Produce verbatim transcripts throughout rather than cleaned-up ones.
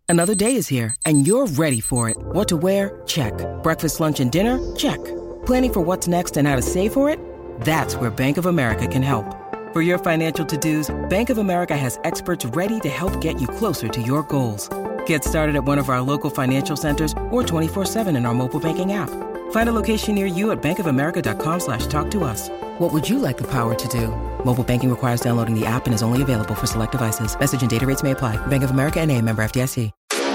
Another day is here, and you're ready for it. What to wear? Check. Breakfast, lunch, and dinner? Check. Planning for what's next and how to save for it? That's where Bank of America can help. For your financial to-dos, Bank of America has experts ready to help get you closer to your goals. Get started at one of our local financial centers or twenty-four seven in our mobile banking app. Find a location near you at bankofamerica.com slash talk to us. What would you like the power to do? Mobile banking requires downloading the app and is only available for select devices. Message and data rates may apply. Bank of America N A, member F D I C.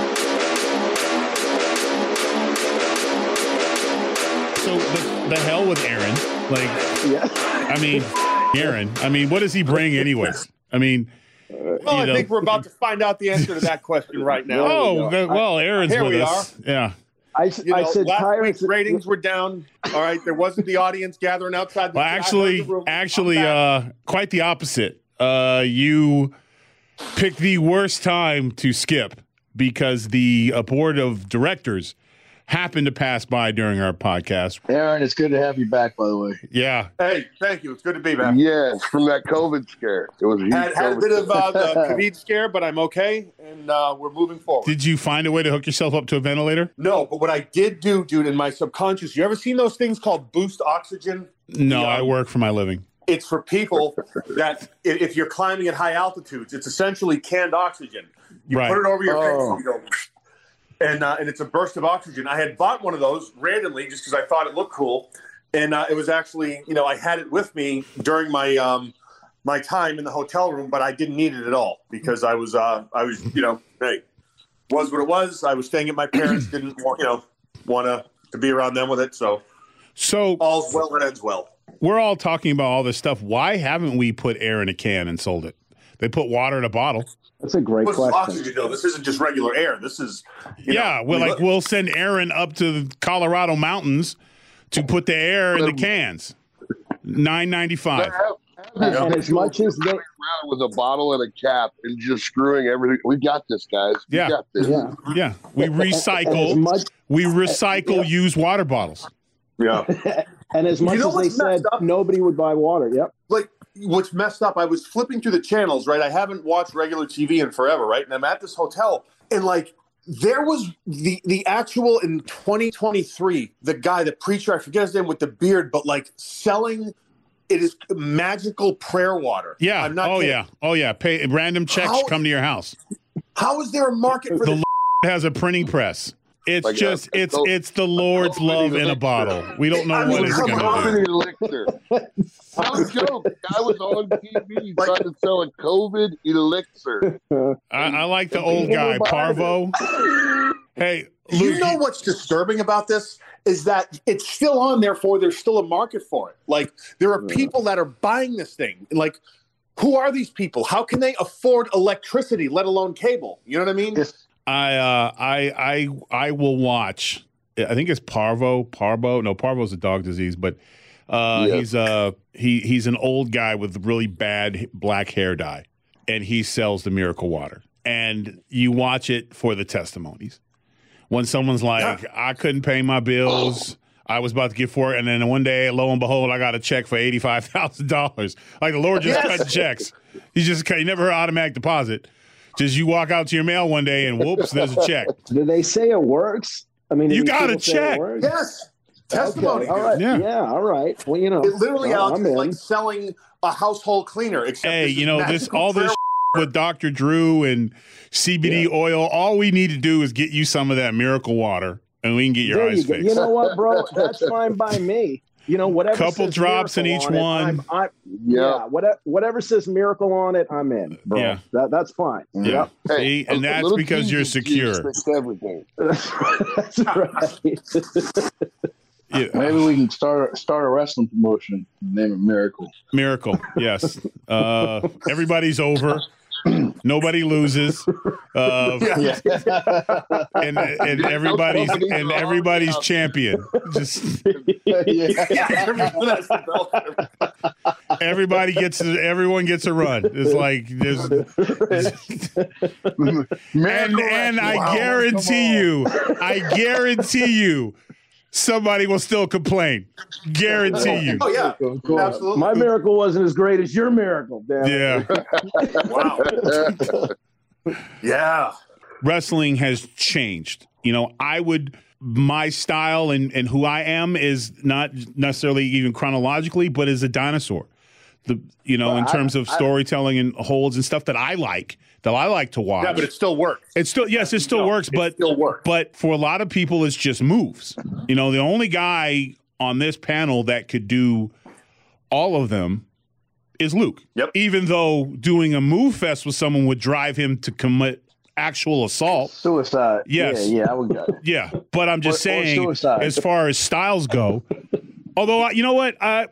So the, the hell with Aaron. Like, yeah. I mean, Aaron. I mean, what does he bring anyways? I mean, well, I know. think we're about to find out the answer to that question right now. Oh, we well, Aaron's Here with we us. Are. Yeah. I, you I know, said last Pirates week's ratings were down. All right, there wasn't the audience gathering outside the Well, actually, the actually, uh, quite the opposite. Uh, you picked the worst time to skip because the uh, board of directors happened to pass by during our podcast. Aaron, it's good to have you back, by the way. Yeah. Hey, thank you. It's good to be back. Yes, from that COVID scare. It was a huge had, had a bit of uh, the COVID scare, but I'm okay, and uh, we're moving forward. Did you find a way to hook yourself up to a ventilator? No, but what I did do, dude, in my subconscious, you ever seen those things called boost oxygen? No, the, um, I work for my living. It's for people that if you're climbing at high altitudes, it's essentially canned oxygen. You right. put it over your oh. face, you go, and uh, and it's a burst of oxygen. I had bought one of those randomly just because I thought it looked cool, and uh, it was actually, you know, I had it with me during my um, my time in the hotel room, but I didn't need it at all because I was uh, I was you know, hey, was what it was. I was staying at my parents, didn't want you know want to to be around them with it, so so all's well that ends well. We're all talking about all this stuff. Why haven't we put air in a can and sold it? They put water in a bottle. That's a great What's question. Oxygen, though? This isn't just regular air. This is you yeah. know, Well, we like we'll send Aaron up to the Colorado mountains to put the air in the cans. Nine ninety five. And, and as much as they with a bottle and a cap and just screwing everything, we got this, guys. We yeah, got this. yeah, yeah. We recycle. much, we recycle yeah. used water bottles. Yeah. And as much you know as they said, up? nobody would buy water. Yep. Like, what's messed up, I was flipping through the channels, right? I haven't watched regular T V in forever, right? And I'm at this hotel, and, like, there was the the actual, in twenty twenty-three, the guy, the preacher, I forget his name, with the beard, but, like, selling, it is magical prayer water. Yeah. I'm not oh, kidding. yeah. Oh, yeah. Pay random checks How, come to your house. How is there a market for the this? has a printing press. It's Like just a, a it's co- it's the Lord's love in a bottle. We don't know I what mean, it's come going on. to do. elixir. No joke. I was on T V trying to sell a COVID elixir. I, I like the old guy, Parvo. Hey, Luke, You know what's disturbing about this is that it's still on, therefore there's still a market for it. Like, there are people that are buying this thing. Like, who are these people? How can they afford electricity, let alone cable? You know what I mean? I uh, I I I will watch. I think it's Parvo. Parvo. No, Parvo's a dog disease, but uh, Yeah. he's uh he he's an old guy with really bad black hair dye, and he sells the Miracle Water. And you watch it for the testimonies. When someone's like, Yeah. I couldn't pay my bills, I was about to get for it, and then one day, lo and behold, I got a check for eighty-five thousand dollars. Like, the Lord just Yes. cut checks. He just he never heard automatic deposit. Just you walk out to your mail one day and whoops, there's a check. Do they say it works? I mean, do You these got a people say check. it works? Yes. Testimony. Okay, all right. Yeah. Yeah. All right. Well, you know, It literally, well, Alex, I'm is in. like selling a household cleaner. Except Hey, this you is know, this magical all this prayer- with Doctor Drew and C B D Yeah. oil, all we need to do is get you some of that Miracle Water, and we can get your There eyes you go. fixed. You know what, bro? That's fine by me. You know, whatever. Couple says drops in miracle each on it, one. I'm, I'm, Yeah. yeah. Whatever, whatever says miracle on it, I'm in, bro. Yeah. That, that's fine. Yeah. Yep. See, and a that's little because you're teasing secure. fixed everything. That's right. Yeah. Maybe we can start start a wrestling promotion. Name it Miracle. Miracle, yes. Uh, everybody's over. Nobody loses. Uh, Yeah. and and everybody's and everybody's champion. Just everybody gets everyone gets a run. It's like there's and and I Wow, guarantee you, I guarantee you, somebody will still complain. Guarantee you. Oh, yeah. Of course. Absolutely. My miracle wasn't as great as your miracle. Damn it. Yeah. Wow. Yeah. wrestling has changed. You know, I would my style and, and who I am is not necessarily even chronologically, but as a dinosaur. The you know, Well, in terms I- of I- storytelling and holds and stuff that I like, that I like to watch. Yeah, but it still works. It's still yes, it still No, works, it but still works. but for a lot of people, it's just moves. You know, the only guy on this panel that could do all of them is Luke. Yep. Even though doing a move fest with someone would drive him to commit actual assault. Suicide. Yes. Yeah, yeah, I would go. Yeah, but I'm just Or- or saying, suicide. as far as styles go. Although I- you know what, I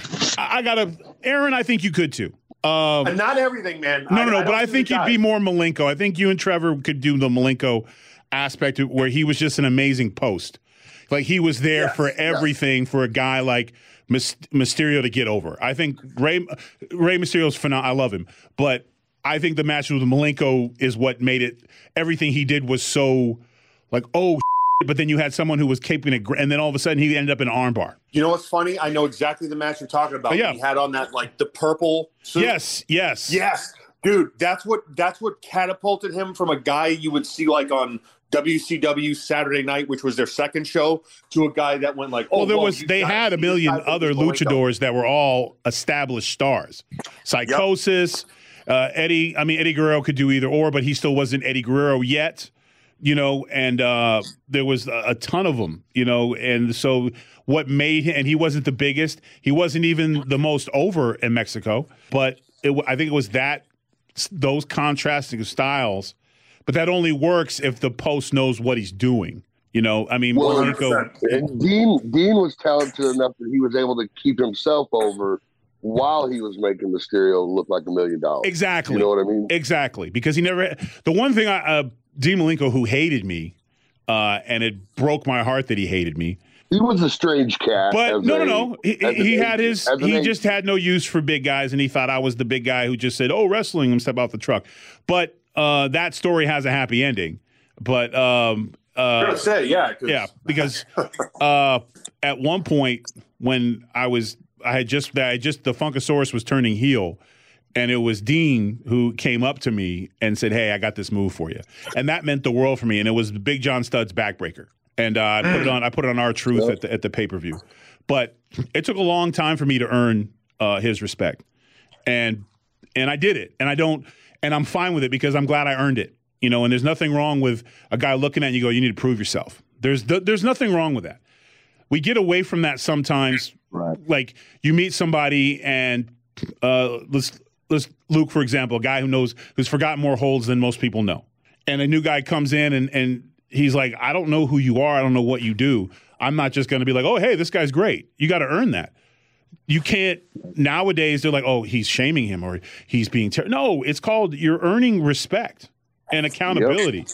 I, I gotta, Aaron. I think you could too. Um, And not everything, man. no, no, no. don't But I do think the you'd guy. be more Malenko. I think you and Trevor could do the Malenko aspect of- where he was just an amazing post. Like he was there Yes, for yes. everything for a guy like Mys- Mysterio to get over. I think Ray Ray Mysterio's phenomenal. I love him, but I think the match with Malenko is what made it. Everything he did was so like oh, but then you had someone who was keeping it, gr- and then all of a sudden he ended up in an armbar. You know what's funny? I know exactly the match you're talking about. Oh, yeah. He had on that like the purple suit. Yes, yes, Yes, dude. That's what that's what catapulted him from a guy you would see like on W C W Saturday Night, which was their second show, to a guy that went like, oh, Well, there whoa, was you they gotta had a see this million guy from other Malenko. luchadors that were all established stars. Psychosis, uh, Eddie. I mean, Eddie Guerrero could do either or, but he still wasn't Eddie Guerrero yet. You know, and uh, there was a, a ton of them. You know, and so what made him? And he wasn't the biggest. He wasn't even the most over in Mexico. But it, w- I think it was that those contrasting styles. But that only works if the post knows what he's doing. You know, I mean, Well, Malenko. And Dean Dean was talented enough that he was able to keep himself over while he was making Mysterio look like a million dollars. Exactly. You know what I mean? Exactly. Because he never. The one thing I, uh, Dean Malenko, who hated me, uh, and it broke my heart that he hated me. He was a strange cat. But as no, a- no, no. He, as an he had agent- his. as an He agent. just had no use for big guys, and he thought I was the big guy who just said, "Oh, wrestling, and step off the truck." But uh, that story has a happy ending. But um, I'm uh, gonna say, yeah, 'cause- yeah, because uh, at one point when I was, I had just, I had just the Funkasaurus was turning heel, and it was Dean who came up to me and said, "Hey, I got this move for you," and that meant the world for me. And it was Big John Studd's backbreaker, and uh, I put it on, I put it on R Truth at the at the pay per view. But it took a long time for me to earn uh, his respect, and and I did it, and I don't, and I'm fine with it because I'm glad I earned it. You know, and there's nothing wrong with a guy looking at you and you go, you need to prove yourself. There's th- there's nothing wrong with that. We get away from that sometimes. Right. Like you meet somebody and uh, let's let's Luke, for example, a guy who knows who's forgotten more holds than most people know, and a new guy comes in and and he's like, I don't know who you are, I don't know what you do. I'm not just going to be like, oh hey, this guy's great. You got to earn that. You can't nowadays. They're like, oh, he's shaming him or he's being ter-. No, it's called you're earning respect and accountability.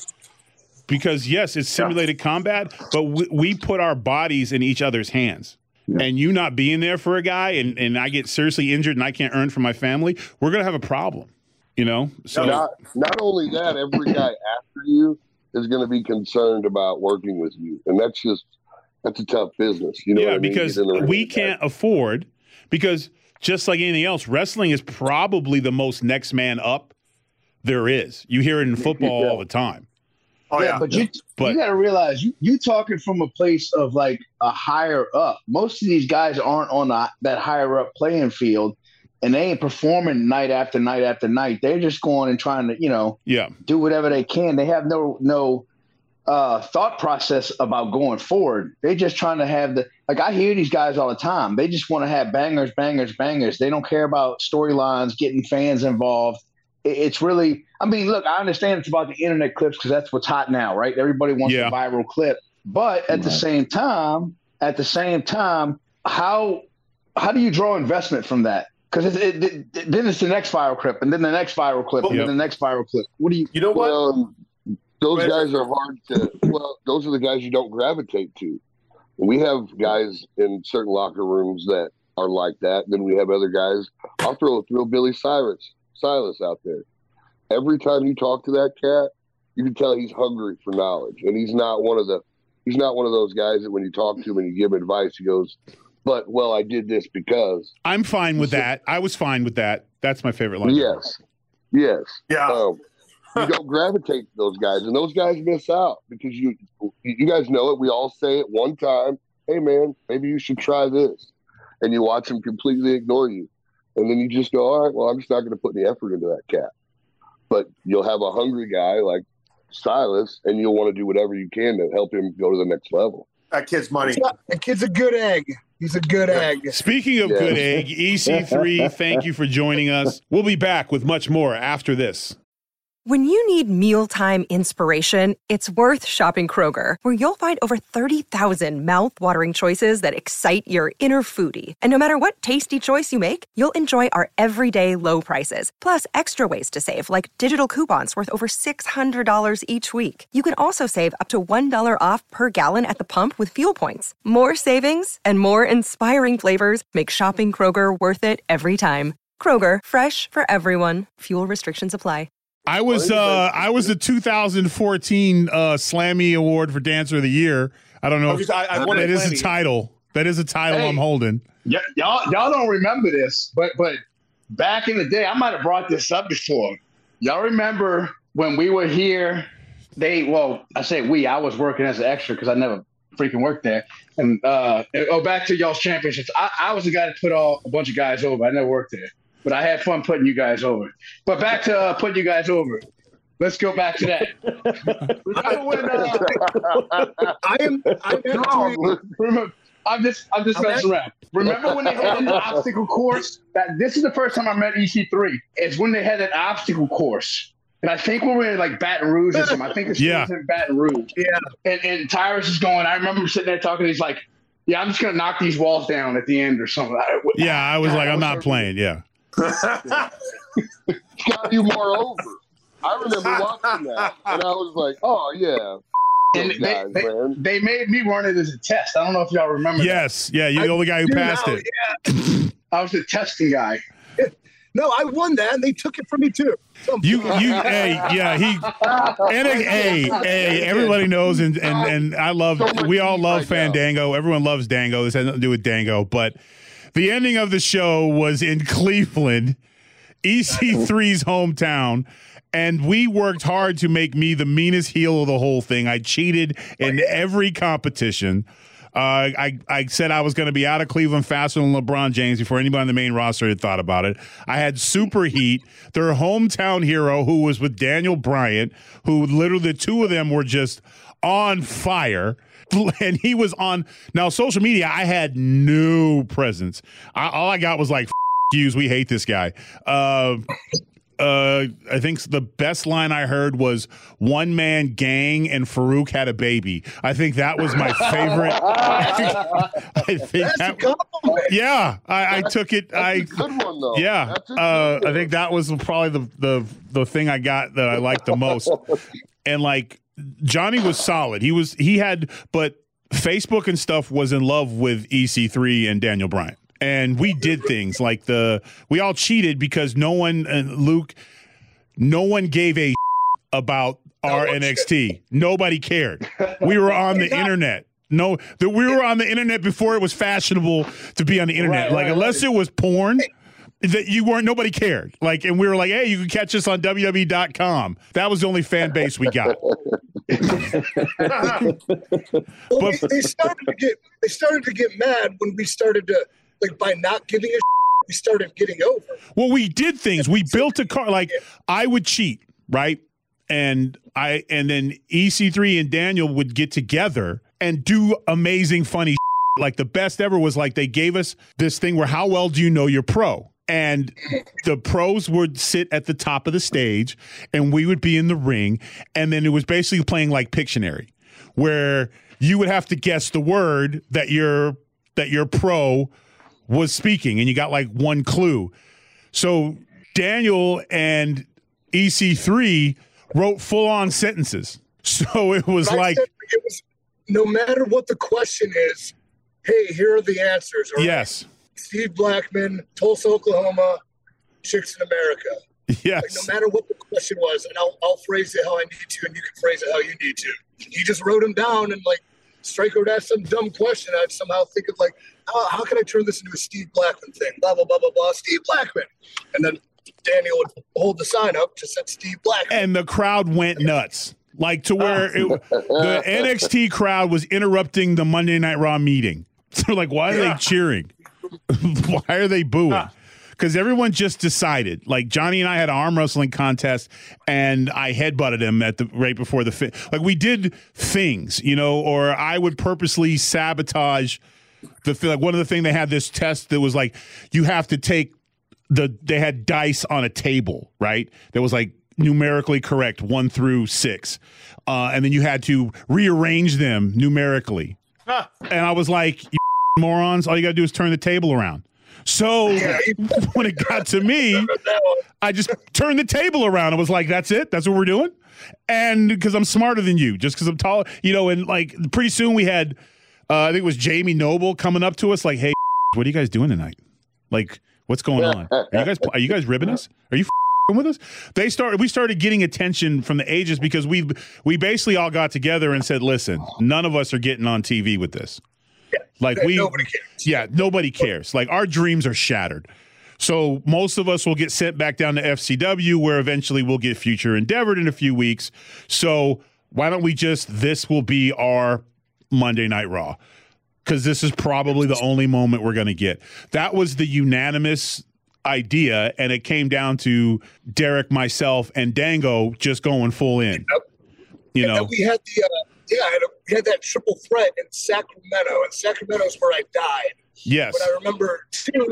Because yes, it's simulated combat, but we, we put our bodies in each other's hands. Yeah. And you not being there for a guy, and, and I get seriously injured, and I can't earn for my family, we're gonna have a problem. You know. So not not only that, every guy after you is going to be concerned about working with you, and that's just that's a tough business. You know, yeah, what I mean? because Get in the ring we with that. can't afford. Because just like anything else, wrestling is probably the most next man up there is. You hear it in football Yeah. all the time. Oh yeah, but you But- you got to realize you you talking from a place of like a higher up. Most of these guys aren't on a, that higher up playing field, and they ain't performing night after night after night. They're just going and trying to you know Yeah. do whatever they can. They have no no uh, thought process about going forward. They're just trying to have the like. I hear these guys all the time. They just want to have bangers, bangers, bangers. They don't care about storylines, getting fans involved. It, it's really. I mean, look, I understand it's about the internet clips because that's what's hot now, right? Everybody wants Yeah. a viral clip. But at the same time, at the same time, how how do you draw investment from that? Because it, it, it, then it's the next viral clip, and then the next viral clip, and Yep. then the next viral clip. What do you? you know what? Well, those Right. guys are hard to. Well, those are the guys you don't gravitate to. We have guys in certain locker rooms that are like that. Then we have other guys. I'll throw throw Billy Cyrus Silas out there. Every time you talk to that cat, you can tell he's hungry for knowledge, and he's not one of the. He's not one of those guys that when you talk to him and you give him advice, he goes, "But well, I did this because." I'm fine with that. I was fine with that. That's my favorite line. Yes, yes. Yeah. Um, you don't gravitate to those guys, and those guys miss out because you you guys know it. We all say it one time. Hey, man, maybe you should try this, and you watch them completely ignore you, and then you just go, all right, well, I'm just not going to put any effort into that cat. But you'll have a hungry guy like Silas, and you'll want to do whatever you can to help him go to the next level. That kid's money. That kid's a good egg. He's a good egg. Speaking of Yeah. good egg, E C three, thank you for joining us. We'll be back with much more after this. When you need mealtime inspiration, it's worth shopping Kroger, where you'll find over thirty thousand mouth-watering choices that excite your inner foodie. And no matter what tasty choice you make, you'll enjoy our everyday low prices, plus extra ways to save, like digital coupons worth over six hundred dollars each week. You can also save up to one dollar off per gallon at the pump with fuel points. More savings and more inspiring flavors make shopping Kroger worth it every time. Kroger, fresh for everyone. Fuel restrictions apply. I was uh, I was the two thousand fourteen uh, Slammy Award for Dancer of the Year. I don't know. I, I, I won that a is a Slammy. title. That is a title Hey. I'm holding. Y- y'all, y'all don't remember this, but but back in the day, I might have brought this up before. Y'all remember when we were here? They well, I say we. I was working as an extra because I never freaking worked there. And uh, oh, back to y'all's championships. I, I was the guy that put all a bunch of guys over. I never worked there, but I had fun putting you guys over. But back to uh, putting you guys over. Let's go back to that. Remember when? Uh, I am. I'm actually, remember, I'm just, I'm just I'm messing around. Remember when they had an obstacle course? That this is the first time I met E C three. It's when they had an obstacle course, and I think we were in like Baton Rouge or something. I think it's Yeah. in Baton Rouge. Yeah. And and Tyrus is going. I remember sitting there talking. He's like, "Yeah, I'm just gonna knock these walls down at the end or something." I, Yeah, I was God, like, I'm was not so- playing. Yeah. Got you more over. I remember watching that, and I was like, "Oh yeah, And those they, guys, they, man." they made me run it as a test. I don't know if y'all remember. Yes. Yeah. You're the only guy who do passed now, it. that. I was the testing guy. No, I won that, and they took it from me too. So- You, you, hey, yeah, he, and hey, hey, everybody knows, and and and I love, we all love Fandango. Everyone loves Dango. This has nothing to do with Dango, but the ending of the show was in Cleveland, E C three's hometown. And we worked hard to make me the meanest heel of the whole thing. I cheated in every competition. Uh, I, I said I was going to be out of Cleveland faster than LeBron James before anybody on the main roster had thought about it. I had Super Heat, their hometown hero, who was with Daniel Bryant, who literally the two of them were just on fire. And he was on. Now, social media, I had no presence. I, all I got was like, F- yous, we hate this guy. Uh, Uh, I think the best line I heard was "one man gang and Farouk had a baby." I think that was my favorite. I think, I think That's a that, compliment. yeah, I, I took it. That's I a good one though. yeah, That's a good uh, I one. think that was probably the the the thing I got that I liked the most. And like Johnny was solid. He was he had, but Facebook and stuff was in love with E C three and Daniel Bryant. And we did things like the we all cheated because no one and Luke, no one gave a about our N X T. Nobody cared. We were on the internet. No, that we were on the internet before it was fashionable to be on the internet. Right, like right, unless right. it was porn, that you weren't. Nobody cared. Like, and we were like, hey, you can catch us on W W E dot com. That was the only fan base we got. Well, But- they, they started to get they started to get mad when we started to like by not giving a we started getting over. Well, we did things. We built a car. Like I would cheat, right? And I and then E C three and Daniel would get together and do amazing, funny. Like the best ever was like they gave us this thing where how well do you know your pro? And the pros would sit at the top of the stage, and we would be in the ring, and then it was basically playing like Pictionary, where you would have to guess the word that your that your pro was speaking, and you got like one clue. So Daniel and E C three wrote full-on sentences. So it was But I like, said it was no matter what the question is, hey, here are the answers. All right? yes, Steve Blackman, Tulsa, Oklahoma, Chicks in America. Like, yes. no matter what the question was, and I'll, I'll phrase it how I need to, and you can phrase it how you need to. He just wrote them down, and like Stryker would ask some dumb question. I'd somehow think of like, how, how can I turn this into a Steve Blackman thing? Blah blah blah blah blah. Steve Blackman, and then Daniel would hold the sign up to said Steve Black. And the crowd went nuts. Like to where it, the N X T crowd was interrupting the Monday Night Raw meeting. So like, why are yeah. they cheering? Why are they booing? Because everyone just decided. Like Johnny and I had an arm wrestling contest, and I headbutted him at the right before the fit. Like we did things, you know, or I would purposely sabotage the th- like one of the things they had this test that was like you have to take the they had dice on a table, right? That was like numerically correct, one through six. Uh, and then you had to rearrange them numerically. Ah. And I was like, you morons, all you got to do is turn the table around. So yeah. when it got to me, I just turned the table around. I was like, that's it? That's what we're doing? And because I'm smarter than you, just because I'm tall, you know, and like pretty soon we had, uh, I think it was Jamie Noble coming up to us like, hey, what are you guys doing tonight? Like, what's going on? Are you guys, are you guys ribbing us? Are you with us? They started. We started getting attention from the ages because we we basically all got together and said, "Listen, none of us are getting on T V with this. Yeah, like we, nobody cares. Yeah, nobody cares. Like our dreams are shattered. So most of us will get sent back down to F C W, where eventually we'll get Future Endeavored in a few weeks. So why don't we just? This will be our Monday Night Raw." Because this is probably the only moment we're going to get. That was the unanimous idea, and it came down to Derek, myself, and Dango just going full in. You and know, we had the uh, yeah, I had a, we had that triple threat in Sacramento, and Sacramento's where I died. Yes, but I remember too.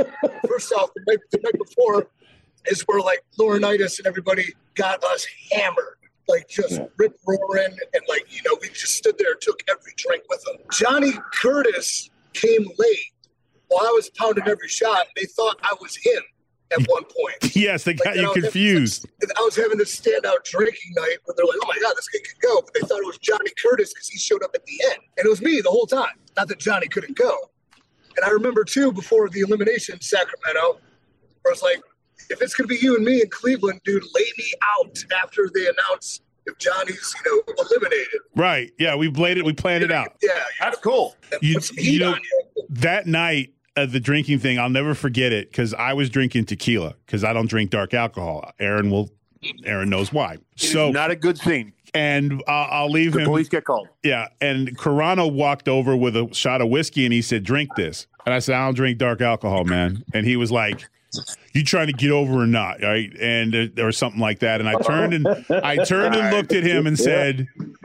First off, the night, the night before is where like Laurinaitis and everybody got us hammered. Like just yeah. rip roaring, and like, you know, we just stood there and took every drink with them. Johnny Curtis came late while I was pounding every shot. They thought I was him at one point. Yes, they got like, you confused. Having, I was having this standout drinking night where they're like, oh my God, this kid can go. But they thought it was Johnny Curtis because he showed up at the end. And it was me the whole time. Not that Johnny couldn't go. And I remember too, before the elimination in Sacramento, where I was like, if it's going to be you and me in Cleveland, dude, lay me out after they announce if Johnny's, you know, eliminated. Right. Yeah, we played it. We planned it out. Yeah. That's cool. You, you know, you. That night of the drinking thing, I'll never forget it because I was drinking tequila because I don't drink dark alcohol. Aaron will, Aaron knows why. So not a good thing. And uh, I'll leave the him. Police get called. Yeah. And Carano walked over with a shot of whiskey and he said, drink this. And I said, I don't drink dark alcohol, man. And he was like, you trying to get over or not, right? And uh, or something like that. And I turned and I turned and looked at him and said,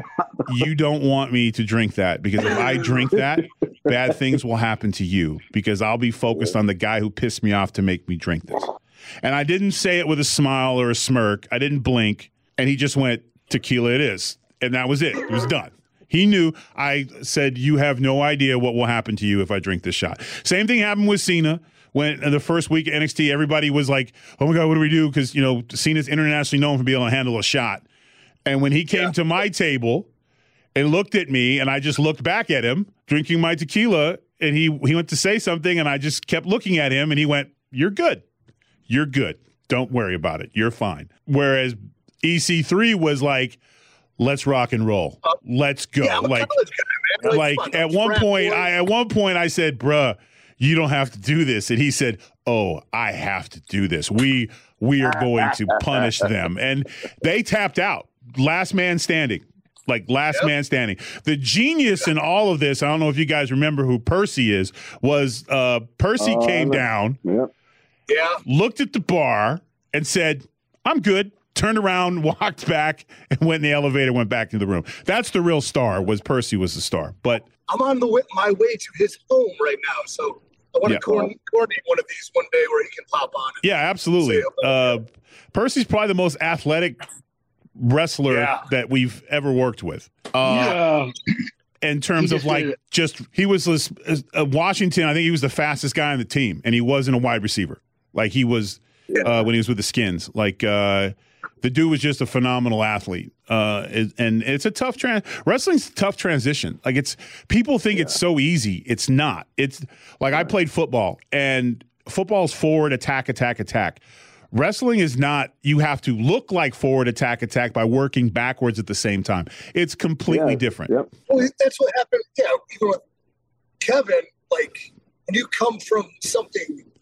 you don't want me to drink that because if I drink that, bad things will happen to you because I'll be focused on the guy who pissed me off to make me drink this. And I didn't say it with a smile or a smirk. I didn't blink. And he just went, tequila it is. And that was it. It was done. He knew. I said, you have no idea what will happen to you if I drink this shot. Same thing happened with Cena. When in the first week of N X T, everybody was like, oh, my God, what do we do? Because, you know, Cena's internationally known for being able to handle a shot. And when he came yeah. to my table and looked at me, and I just looked back at him, drinking my tequila, and he, he went to say something, and I just kept looking at him, and he went, you're good. You're good. Don't worry about it. You're fine. Whereas E C three was like, let's rock and roll. Let's go. Yeah, like, guy, like, like at one point, I at one point I said, bruh, you don't have to do this. And he said, oh, I have to do this. We we are going to punish them. And they tapped out. Last man standing. Like last yep. man standing. The genius in all of this, I don't know if you guys remember who Percy is, was uh, Percy uh, came down, yep. yeah, looked at the bar and said, I'm good. Turned around, walked back, and went in the elevator, went back into the room. That's the real star, was Percy was the star. But I'm on the way, my way to his home right now, so I want yeah. to coordinate, coordinate one of these one day where he can pop on. Yeah, absolutely. Uh, Percy's probably the most athletic wrestler yeah. that we've ever worked with. Uh, yeah. In terms of like just, he was uh, Washington, I think he was the fastest guy on the team, and he wasn't a wide receiver. Like he was yeah. uh, when he was with the Skins. Like, uh, the dude was just a phenomenal athlete, uh, and it's a tough trans. Wrestling's a tough transition. Like it's people think yeah. it's so easy. It's not. It's like I played football, and football's forward, attack, attack, attack. Wrestling is not. You have to look like forward, attack, attack by working backwards at the same time. It's completely yeah. different. Yep. Well, that's what happened. Yeah, even with Kevin, like when you come from something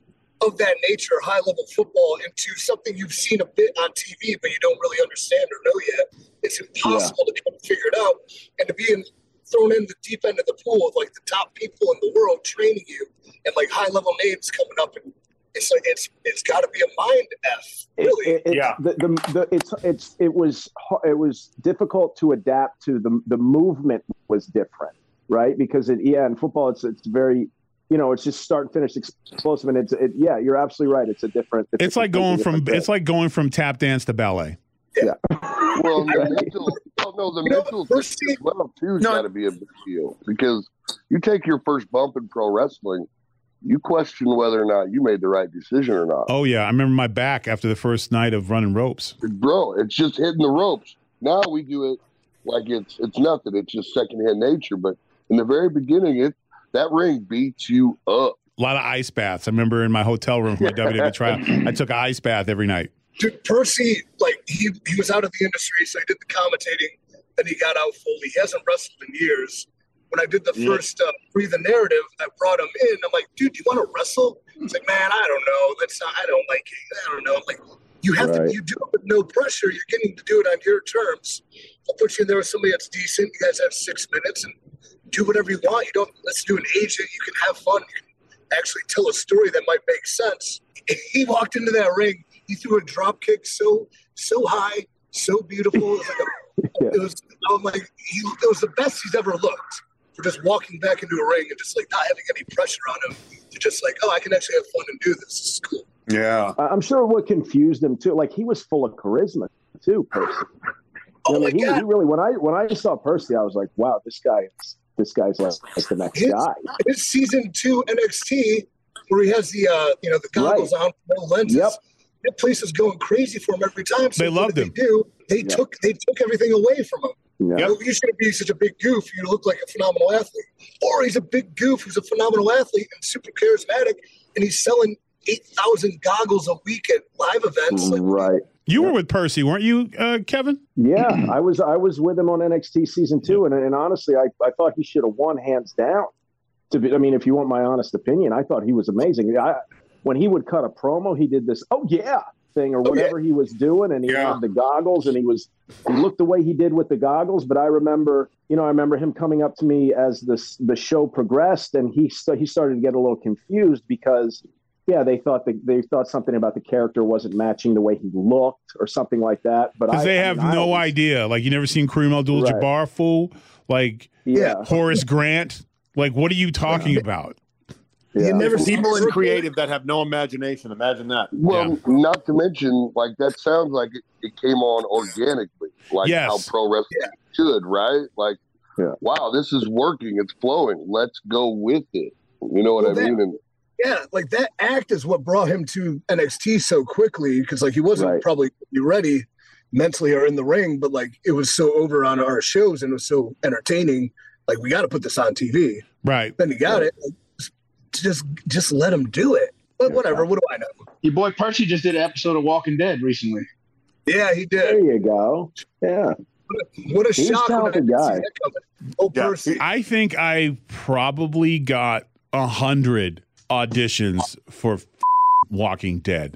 of that nature, high-level football, into something you've seen a bit on T V, but you don't really understand or know yet. It's impossible yeah. to kind of figure it out. And to be in, thrown in the deep end of the pool of, like, the top people in the world training you and, like, high-level names coming up, and it's like it's it's got to be a mind F, really. It, it, yeah. The, the, the, it's it's it was it was difficult to adapt to. The the movement was different, right? Because it, yeah, in football, it's it's very, you know, it's just start and finish explosive, and it's it, yeah, you're absolutely right. It's a different. It's, it's a like going from thing. it's like going from tap dance to ballet. Yeah. Well, the mental, oh, no, the mental thing as well too has No. got to be a big deal, because you take your first bump in pro wrestling, you question whether or not you made the right decision or not. Oh yeah, I remember my back after the first night of running ropes. Bro, it's just hitting the ropes. Now we do it like it's it's nothing. It's just secondhand nature. But in the very beginning, it that ring beats you up. A lot of ice baths. I remember in my hotel room for my W W E trial, I took an ice bath every night. Dude, Percy, like, he, he was out of the industry, so he did the commentating, then he got out fully. He hasn't wrestled in years. When I did the Yeah. first uh, Breathe the Narrative, I brought him in. I'm like, dude, do you want to wrestle? He's like, man, I don't know. That's not, I don't like it. I don't know. I'm like, you have Right. to, you do it with no pressure. You're getting to do it on your terms. I'll put you in there with somebody that's decent. You guys have six minutes and do whatever you want. You don't, let's do an agent. You can have fun. You can actually tell a story that might make sense. He walked into that ring. He threw a drop kick so so high, so beautiful. It was, like a, Yeah. it was I'm like, he, it was the best he's ever looked. For just walking back into a ring and just like not having any pressure on him. To just like, oh, I can actually have fun and do this. This is cool. Yeah. I'm sure what confused him too. Like, he was full of charisma too, Percy. Oh You know, my he, god! he really when I when I saw Percy, I was like, wow, this guy is this guy's like, like the next His, guy. his season two N X T, where he has the uh, you know the goggles Right. on, no lenses. Yep. That place is going crazy for him every time. So They what loved did him. They do they Yep. took they took everything away from him. Yeah. You know, you shouldn't be such a big goof. You look like a phenomenal athlete. Or he's a big goof who's a phenomenal athlete and super charismatic, and he's selling eight thousand goggles a week at live events. Like, Right. You were with Percy, weren't you, uh, Kevin? Yeah, I was I was with him on N X T season two, and and honestly, I, I thought he should have won hands down. To be, I mean, if you want my honest opinion, I thought he was amazing. I, when he would cut a promo, he did this oh yeah thing or Oh, whatever he was doing, and he Yeah. had the goggles, and he was he looked the way he did with the goggles. But I remember, you know, I remember him coming up to me as this the show progressed, and he st- he started to get a little confused because. Yeah, they thought the, they thought something about the character wasn't matching the way he looked or something like that. But Because I, they I have mean, I no always- idea. Like, you never seen Kareem Abdul-Jabbar Right. fool? Like, Yeah, Horace Grant? Like, what are you talking about? yeah. You never see People in creative that have no imagination. Imagine that. Well, Yeah. not to mention, like, that sounds like it, it came on organically, like Yes. how pro wrestling should, right? Like, Yeah. wow, this is working. It's flowing. Let's go with it. You know what Well, I that- mean? And Yeah, like that act is what brought him to N X T so quickly because like he wasn't Right. probably ready mentally or in the ring, but like it was so over on our shows and it was so entertaining. Like we got to put this on T V. Right. Then he got it. Like, just just let him do it. But Yeah. whatever. What do I know? Your boy Percy just did an episode of Walking Dead recently. Yeah, he There did. you go. Yeah, What a He's a shock! when I talented didn't see guy. that coming. Oh, Yeah, Percy. I think I probably got a hundred auditions for f- Walking Dead.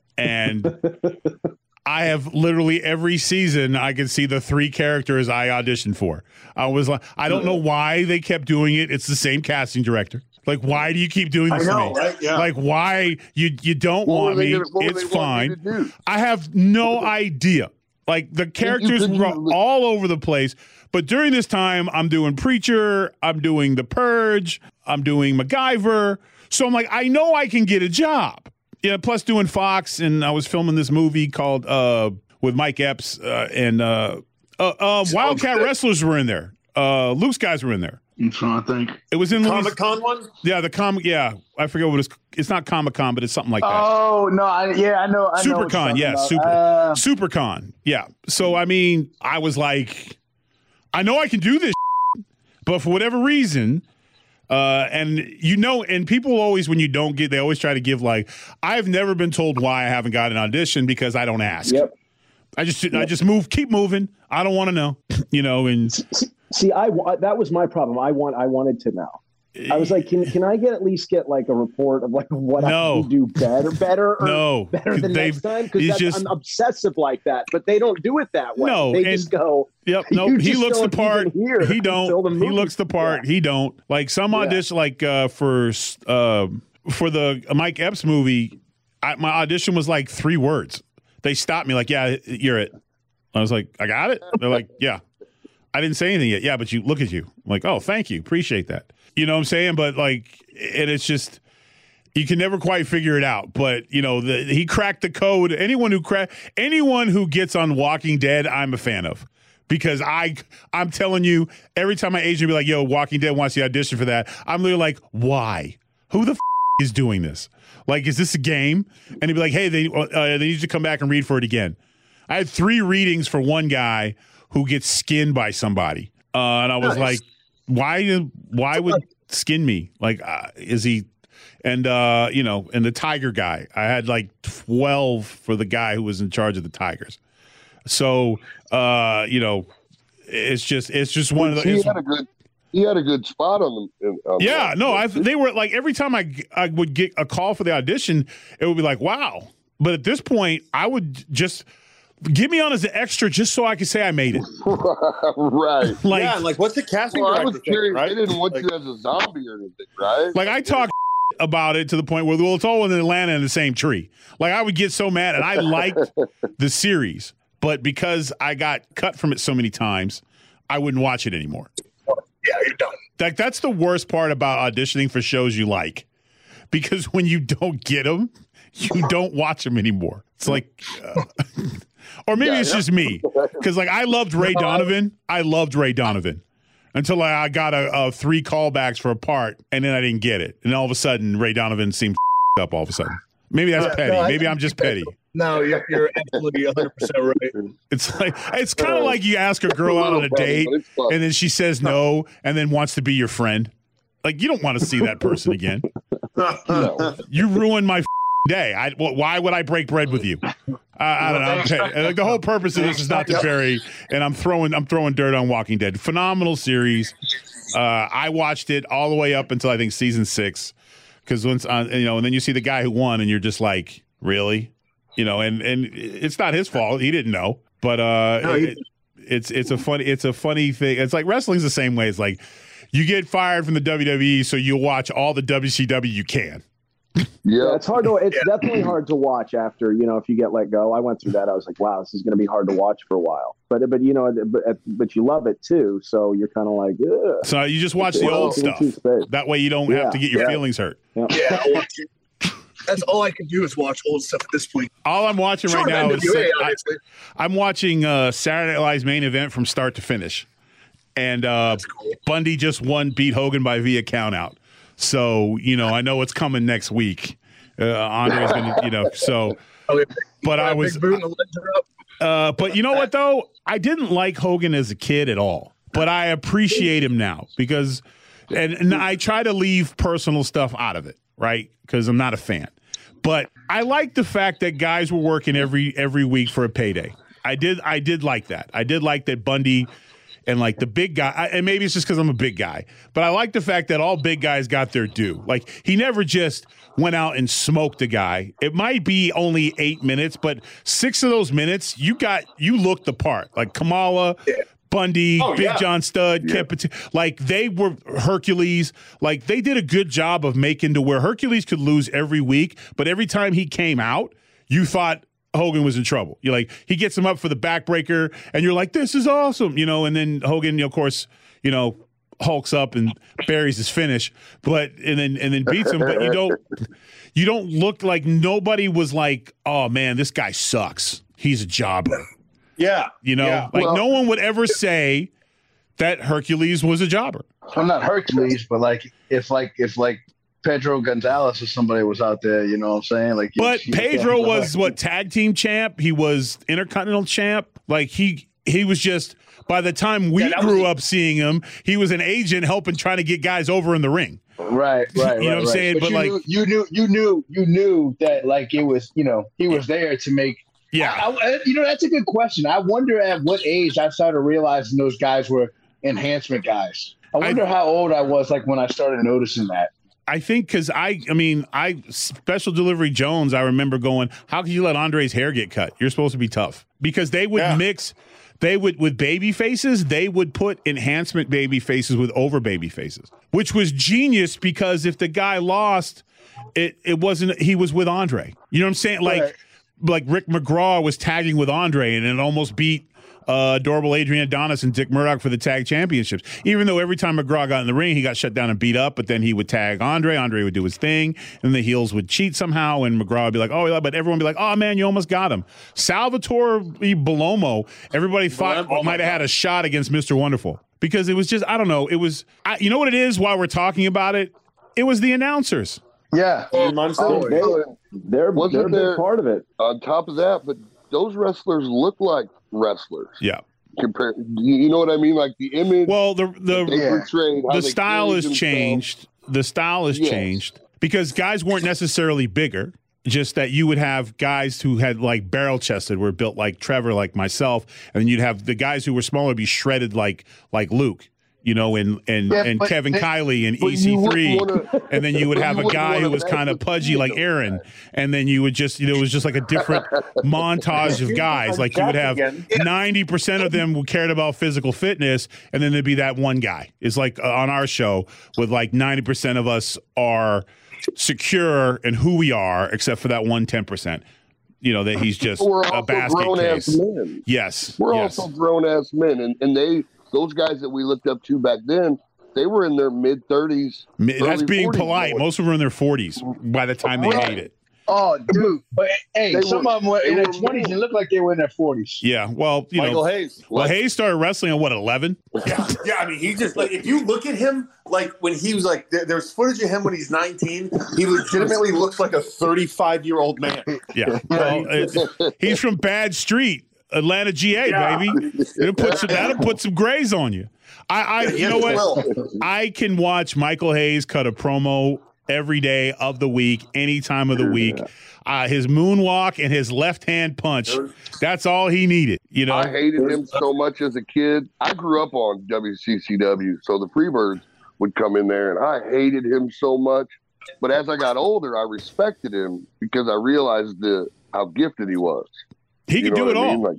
And I have literally every season I can see the three characters I auditioned for. I was like, I don't know why they kept doing it. It's the same casting director. Like, why do you keep doing I this know, to me? right? Yeah. Like, why you you don't what were want they me? gonna- what were It's they wanting you fine. to do? I have no idea. Like the characters couldn't were even- all over the place. But during this time, I'm doing Preacher, I'm doing The Purge, I'm doing MacGyver. So I'm like, I know I can get a job. Yeah. Plus doing Fox, and I was filming this movie called uh, with Mike Epps uh, and uh, uh, uh, Wildcat Wrestlers were in there. Uh, Luke's guys were in there. I'm trying to think. It was in Louis- Comic Con one? Yeah, the comic. Yeah, I forget what it's. It's not Comic Con, but it's something like that. Oh no! I, yeah, I know. I know what you're SuperCon, talking yeah, about. super, Uh, SuperCon, yeah. So I mean, I was like, I know I can do this, but for whatever reason, uh, and you know, and people always, when you don't get, they always try to give like, I've never been told why I haven't got an audition because I don't ask. Yep. I just, I just move, keep moving. I don't want to know, you know, and See, I wa- that was my problem. I want I wanted to know. I was like, can can I get at least get like a report of like what no. I can do better, better, or no, better than next time? Because I'm obsessive like that, but they don't do it that way. No, they and, just go. Yep, no, he looks the part. He don't. He looks the part. He don't. Like some yeah. audition, like uh, for uh, for the Mike Epps movie, I, my audition was like three words. They stopped me like, "Yeah, you're it." I was like, "I got it." They're like, "Yeah." I didn't say anything yet. Yeah, but you look at you. I'm like, "Oh, thank you, appreciate that." You know what I'm saying? But like, and it's just, you can never quite figure it out. But you know, the, he cracked the code. Anyone who crack, anyone who gets on Walking Dead, I'm a fan of, because I, I'm telling you, every time my agent be like, "Yo, Walking Dead wants the audition for that," I'm literally like, "Why? Who the f- is doing this? Like, is this a game?" And he'd be like, "Hey, they uh, they need you to come back and read for it again." I had three readings for one guy who gets skinned by somebody, uh, and I was nice. like. Why? Why would skin me? Like, uh, is he? And uh, you know, and the tiger guy. I had like twelve for the guy who was in charge of the tigers. So, uh, you know, it's just it's just one of the. He had a good. He had a good spot on them. On yeah, no, I. They were like every time I I would get a call for the audition, it would be like, wow. But at this point, I would just. Give me on as an extra just so I can say I made it. Right. Like, yeah, like what's the casting well, director I was curious. Thing, right? They didn't want like, you as a zombie or anything, right? Like, I talk about it to the point where, well, it's all in Atlanta in the same tree. Like, I would get so mad, and I liked the series, but because I got cut from it so many times, I wouldn't watch it anymore. Yeah, you're done. Like, that's the worst part about auditioning for shows you like, because when you don't get them, you don't watch them anymore. It's like... Uh, Or maybe yeah, it's yeah. just me, because like I loved Ray Donovan. I loved Ray Donovan until I, I got a, a three callbacks for a part, and then I didn't get it. And all of a sudden, Ray Donovan seemed up. All of a sudden, maybe that's yeah, petty. No, maybe I'm just petty. No, you're, you're absolutely one hundred percent right. It's like it's kind of like you ask a girl out on a date, and then she says no, and then wants to be your friend. Like, you don't want to see that person again. No. You ruined my day. I, why would I break bread with you? I, I don't know. Okay. Like, the whole purpose of this is not to bury, and I'm throwing I'm throwing dirt on Walking Dead. Phenomenal series. Uh, I watched it all the way up until I think season six, because once uh, you know, and then you see the guy who won, and you're just like, really, you know, and and it's not his fault. He didn't know, but uh, no, he- it, it's it's a funny it's a funny thing. It's like wrestling's the same way. It's like you get fired from the W W E, so you watch all the W C W you can. Yeah, it's hard to. It's yeah. definitely hard to watch after, you know, if you get let go. I went through that. I was like, wow, this is going to be hard to watch for a while. But but you know, but but you love it too. So you're kind of like, ugh. So you just watch the old stuff. That way you don't yeah. have to get your yeah. feelings hurt. Yeah. yeah. That's all I can do is watch old stuff at this point. All I'm watching sure, right now N W A, is I, I'm watching uh, Saturday Night Live's main event from start to finish, and uh, cool. Bundy just won, beat Hogan by via countout. So you know, I know it's coming next week. Uh, Andre's gonna, you know, so. But I was. Uh, but you know what though? I didn't like Hogan as a kid at all, but I appreciate him now because, and, and I try to leave personal stuff out of it, right? Because I'm not a fan. But I like the fact that guys were working every every week for a payday. I did I did like that. I did like that Bundy and like the big guy, I, and maybe it's just because I'm a big guy, but I like the fact that all big guys got their due. Like, he never just went out and smoked a guy. It might be only eight minutes, but six of those minutes, you got you looked the part. Like Kamala, yeah. Bundy, oh, Big yeah. John Studd, yeah. Kemp, like they were Hercules. Like, they did a good job of making to where Hercules could lose every week, but every time he came out, you thought Hogan was in trouble. You're like, he gets him up for the backbreaker, and you're like, this is awesome, you know. And then Hogan, you know, of course, you know, hulks up and buries his finish, but and then and then beats him. But you don't you don't look like nobody was like, oh man, this guy sucks. He's a jobber. Yeah, you know, yeah. like well, no one would ever say that Hercules was a jobber. Well, not Hercules, but like if like if like. Pedro Gonzalez or somebody was out there, you know what I'm saying? Like, but you, Pedro you was what, tag team champ? He was intercontinental champ. Like he he was just, by the time we yeah, grew was, up seeing him, he was an agent helping trying to get guys over in the ring. Right, right, you right. know what I'm right. saying? But, but you like knew, you knew, you knew, you knew that like it was, you know, he was there to make. Yeah, I, I, you know, that's a good question. I wonder at what age I started realizing those guys were enhancement guys. I wonder I, how old I was like when I started noticing that. I think because I, I mean, I Special Delivery Jones. I remember going, "How could you let Andre's hair get cut? You're supposed to be tough." Because they would yeah. mix, they would with baby faces. They would put enhancement baby faces with over baby faces, which was genius. Because if the guy lost, it it wasn't he was with Andre. You know what I'm saying? Like right. like Rick McGraw was tagging with Andre, and it almost beat. Uh, adorable Adrian Adonis and Dick Murdoch for the tag championships. Even though every time McGraw got in the ring, he got shut down and beat up, but then he would tag Andre. Andre would do his thing, and the heels would cheat somehow, and McGraw would be like, oh, but everyone would be like, oh, man, you almost got him. Salvatore Bellomo, everybody thought oh, might have had a shot against Mister Wonderful because it was just, I don't know, it was, I, you know what it is while we're talking about it? It was the announcers. Yeah. Oh, they, they're they're a big part of it. On top of that, but those wrestlers look like wrestlers. Yeah. Compare, you know what I mean? Like the image. Well, the the yeah. portrayed, the style has changed. The style has yes. changed because guys weren't necessarily bigger. Just that you would have guys who had like barrel chested, were built like Trevor, like myself, and then you'd have the guys who were smaller be shredded like like Luke. You know, and and, yeah, and but, Kevin and, Kiley and E C three, wanna, and then you would have a guy who was kind of pudgy like Aaron, and then you would just, you know, it was just like a different montage of guys. Like you would have ninety percent of them who cared about physical fitness, and then there'd be that one guy. It's like uh, on our show with like ninety percent of us are secure in who we are, except for that one ten percent. You know, that he's just we're a basket grown case. Ass men. Yes, we're yes. also grown ass men, and and they. Those guys that we looked up to back then, they were in their mid thirties. That's being polite. Boys. Most of them were in their forties by the time they right. made it. Oh, dude. But, hey, they some were, of them were in their were twenties and looked like they were in their forties. Yeah, well, you Michael know. Hayes. Well, Hayes started wrestling at, what, eleven? Yeah, yeah. I mean, he just, like, if you look at him, like, when he was, like, there, there's footage of him when he's nineteen. He legitimately looks like a thirty-five-year-old man. Yeah. Well, it's, he's from Bad Street, Atlanta, G A, yeah. baby. It'll put some, that'll put some grays on you. I, I you know what? I can watch Michael Hayes cut a promo every day of the week, any time of the week. Uh, his moonwalk and his left hand punch. That's all he needed. You know, I hated him so much as a kid. I grew up on W C C W, so the Freebirds would come in there, and I hated him so much. But as I got older, I respected him because I realized the how gifted he was. He you could do it all. I mean? Like,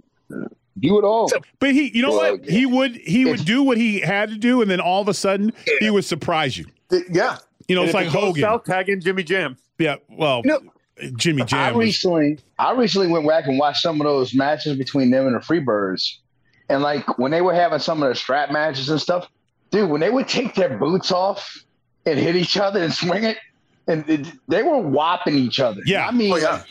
do it all. But he, you know well, what? He would he would do what he had to do, and then all of a sudden he would surprise you. Yeah, you know, and it's like it Hogan. South tagging Jimmy Jam. Yeah, well, you know, Jimmy Jam. I recently, I recently went back and watched some of those matches between them and the Freebirds, and like when they were having some of the strap matches and stuff, dude, when they would take their boots off and hit each other and swing it, and it, they were whopping each other. Yeah, I mean, oh, yeah.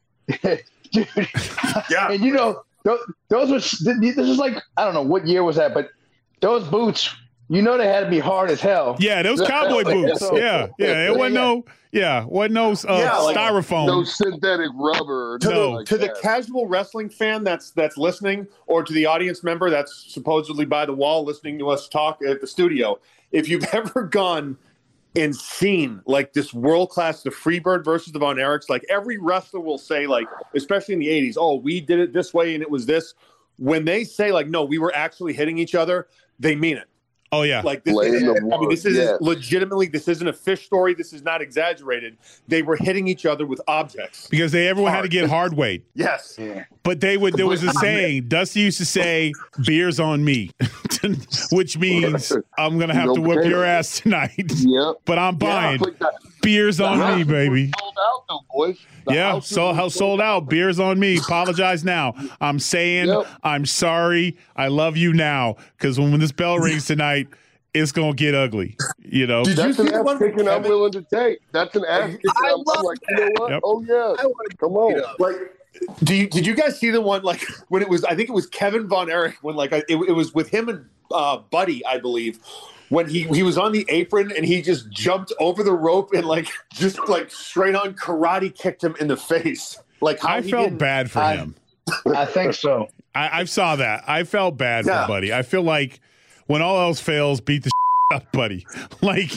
dude, yeah, and you know. Those were, this is like, I don't know what year was that, but those boots, you know, they had to be hard as hell. Yeah, those cowboy boots. So, yeah, yeah. It wasn't no, yeah, wasn't no uh, yeah, like, styrofoam. No synthetic rubber. To, no. the, like to that. the casual wrestling fan that's that's listening, or to the audience member that's supposedly by the wall listening to us talk at the studio, if you've ever gone and seen like this world class, the Freebird versus the Von Erichs, like every wrestler will say, like, especially in the eighties, oh, we did it this way and it was this. When they say like, no, we were actually hitting each other, they mean it. Oh yeah, like this. Is, I mean, this is yes. legitimately. This isn't a fish story. This is not exaggerated. They were hitting each other with objects because they everyone hard. had to get hard weight. Yes, yeah. But they would. There was a saying. Dusty used to say, "Beer's on me," which means I'm gonna have to whip your ass tonight. Yep. But I'm buying. Yeah, Beer's on me, baby. Sold out though, boys. The yeah, so how sold out. Beer's on me. Apologize now. I'm saying yep. I'm sorry. I love you now because when, when this bell rings tonight, it's gonna get ugly. You know. Did That's you an ass kicking I'm willing to take. That's an ass kicking. I I'm, love I'm like, that. you know what? Yep. Oh yeah. I want to come on. Like, do you did you guys see the one like when it was? I think it was Kevin Von Erich when like it, it was with him and uh, Buddy, I believe. When he, he was on the apron and he just jumped over the rope and like just like straight on karate kicked him in the face. Like how I he felt didn't- bad for I, him. I think so. I, I saw that. I felt bad Yeah. for Buddy. I feel like when all else fails, beat the up, Buddy. Like,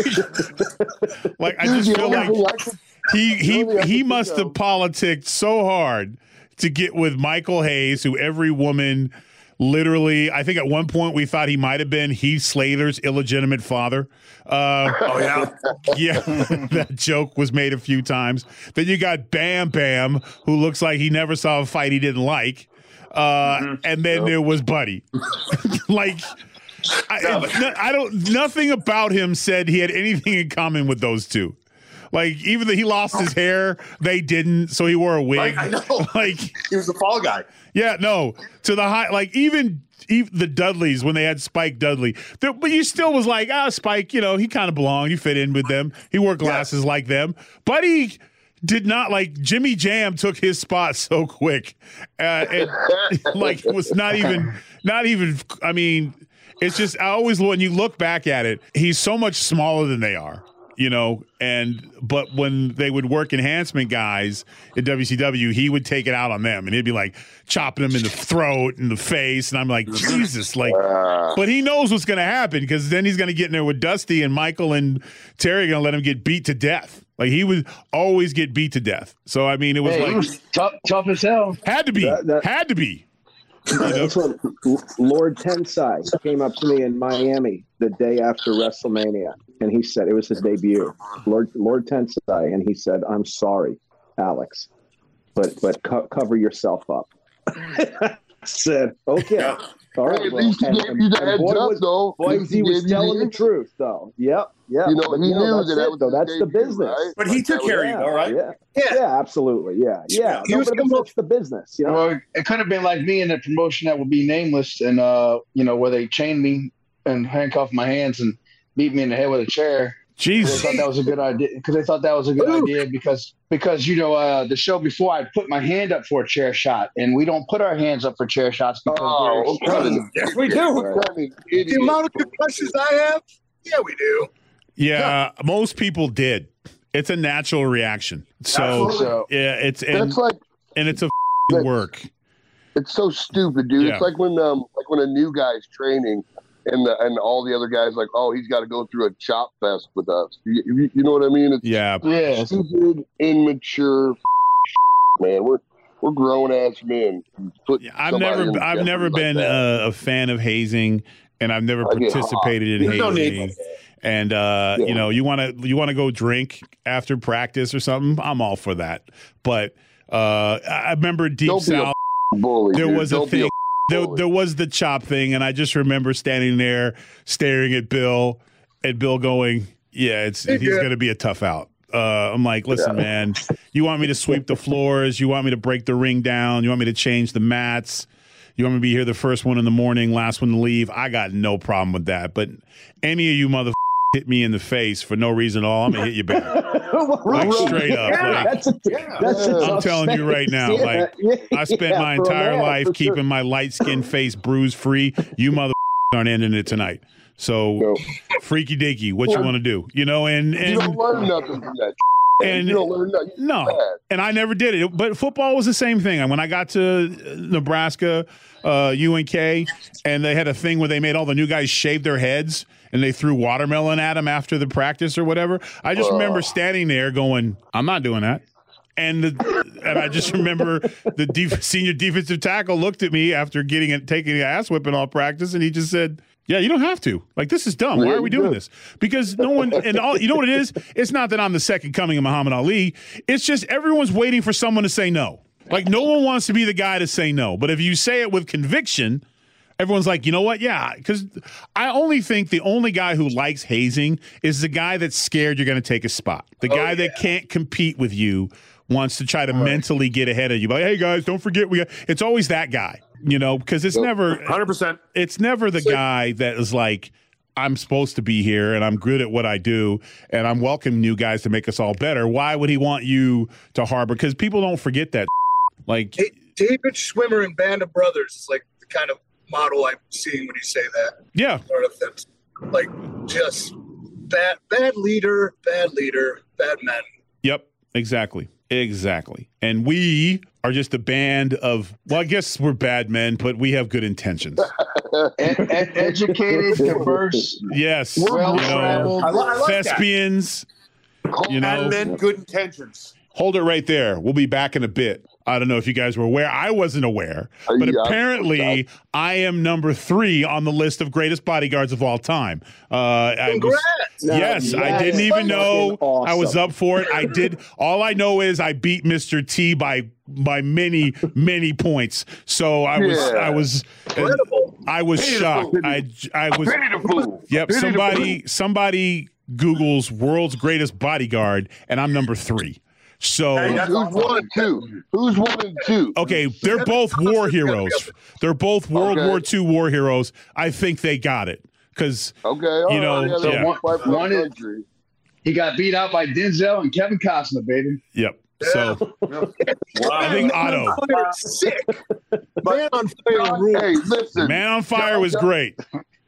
like I just feel like he he he must have politicked so hard to get with Michael Hayes, who every woman literally, I think at one point we thought he might have been Heath Slater's illegitimate father. Uh, oh, yeah. Yeah, that joke was made a few times. Then you got Bam Bam, who looks like he never saw a fight he didn't like. Uh, mm-hmm. And then yep. there was Buddy. Like, I, no, but- I don't, nothing about him said he had anything in common with those two. Like, even though he lost his hair, they didn't, so he wore a wig. Like, I know. Like, he was the fall guy. Yeah, no. To the high, like, even, even the Dudleys, when they had Spike Dudley, but you still was like, ah, Spike, you know, he kind of belonged. He fit in with them. He wore glasses yeah. like them. But he did not, like, Jimmy Jam took his spot so quick. Uh, and, like, it was not even, not even, I mean, it's just, I always, when you look back at it, he's so much smaller than they are. You know, and but when they would work enhancement guys at W C W, he would take it out on them, and he'd be like chopping them in the throat and the face, and I'm like, Jesus, like, but he knows what's going to happen because then he's going to get in there with Dusty, and Michael and Terry are going to let him get beat to death. Like, he would always get beat to death. So I mean, it was hey, like it was tough, tough as hell. Had to be, that, that, had to be. You know? That's when Lord Tensai came up to me in Miami the day after WrestleMania. And he said, it was his debut, Lord Lord Tensai, and he said, "I'm sorry, Alex, but but co- cover yourself up." I said, "Okay, yeah. all right." Hey, well, at least he and, gave and, you the heads boy up, was, though. boy, he, he was telling the truth, though. Yep, yeah. You know, but, he you know, knew that's that, it, that was though. That's debut, the business. Right? But he took care yeah, of you, all right? Yeah. yeah, yeah, absolutely, yeah, yeah. He no, was but it was, it's the business, you know. Well, it could have been like me in a promotion that would be nameless, and uh, you know, where they chained me and handcuffed my hands and beat me in the head with a chair. Jeez. They thought that was a good idea because they thought that was a good Ooh. idea because because you know uh, the show before I put my hand up for a chair shot, and we don't put our hands up for chair shots because oh, yes, we do. Right. The amount of concussions I have, yeah, we do. Yeah, yeah, most people did. It's a natural reaction. So, so yeah, it's and, that's like and it's a work. It's so stupid, dude. Yeah. It's like when um like when a new guy's training. And the, and all the other guys like, oh, he's got to go through a chop fest with us. You, you, you know what I mean? It's yeah, yeah. Stupid, immature, man. We're we're grown ass men. Yeah, I've never I've never been like a, a fan of hazing, and I've never participated in There's hazing. No and uh, yeah. you know, you want to you want to go drink after practice or something. I'm all for that. But uh, I remember Deep Don't South. Bully, there dude. was Don't a thing. There, there was the chop thing, and I just remember standing there staring at Bill, and Bill going, "Yeah, it's he's going to be a tough out." Uh, I'm like, "Listen, yeah. man, you want me to sweep the floors? You want me to break the ring down? You want me to change the mats? You want me to be here the first one in the morning, last one to leave? I got no problem with that. But any of you mother hit me in the face for no reason at all, I'm gonna hit you back." Like straight up. Yeah, like, that's a, that's a I'm telling you right now, yeah, like yeah, I spent yeah, my entire man, life keeping sure. my light skinned face bruise free. You mother aren't ending it tonight. So no. freaky dicky, what well, you want to do? You know, and, and you don't learn nothing from that. And you don't learn nothing. No, and I never did it. But football was the same thing. When I got to Nebraska, uh, U N K, and they had a thing where they made all the new guys shave their heads, and they threw watermelon at them after the practice or whatever. I just uh, remember standing there going, "I'm not doing that." And the, and I just remember the def- senior defensive tackle looked at me after getting it, taking the ass whipping all practice, and he just said, "Yeah, you don't have to. Like, this is dumb. Why are we doing this?" Because no one, and all, you know what it is? It's not that I'm the second coming of Muhammad Ali. It's just everyone's waiting for someone to say no. Like, no one wants to be the guy to say no. But if you say it with conviction, everyone's like, you know what? Yeah, because I only think the only guy who likes hazing is the guy that's scared you're going to take a spot. The oh, guy yeah. that can't compete with you wants to try to right. mentally get ahead of you. Like, hey, guys, don't forget. we got. It's always that guy. You know, because it's never one hundred percent. It's never the guy that is like, I'm supposed to be here and I'm good at what I do and I'm welcoming you guys to make us all better. Why would he want you to harbor? Because people don't forget that. Like hey, David Schwimmer and Band of Brothers is like the kind of model I'm seeing when you say that. Yeah. Sort of things. Like just bad, bad leader, bad leader, bad men. Yep. Exactly. Exactly. And we are just a band of, well, I guess we're bad men, but we have good intentions. Ed- ed- educated, diverse. Yes. Well-traveled. You know, I like thespians. That. You know, bad men, good intentions. Hold it right there. We'll be back in a bit. I don't know if you guys were aware. I wasn't aware. Uh, But yeah, apparently, I am number three on the list of greatest bodyguards of all time. Uh, I was, yes, I That didn't is even know fucking I was awesome. up for it. I did. All I know is I beat Mister T by by many, many points. So I was, Yeah. I was, I was Pity the shocked. fool. I, I was. Pity the fool. Yep. Pity the Somebody, somebody Google's world's greatest bodyguard, and I'm number three. So Hey, fool. that's Who's awesome. one and two? Who's one and two? okay, they're both war heroes. They're both World Okay. War Two war heroes. I think they got it because Okay, all You know, right, yeah, so they're one- fight for the one is- country. He got beat out by Denzel and Kevin Costner, baby. yep. So Wow. I think Otto, Man on Fire is sick. Man on Fire rules. Hey, listen, Man on Fire was John- great.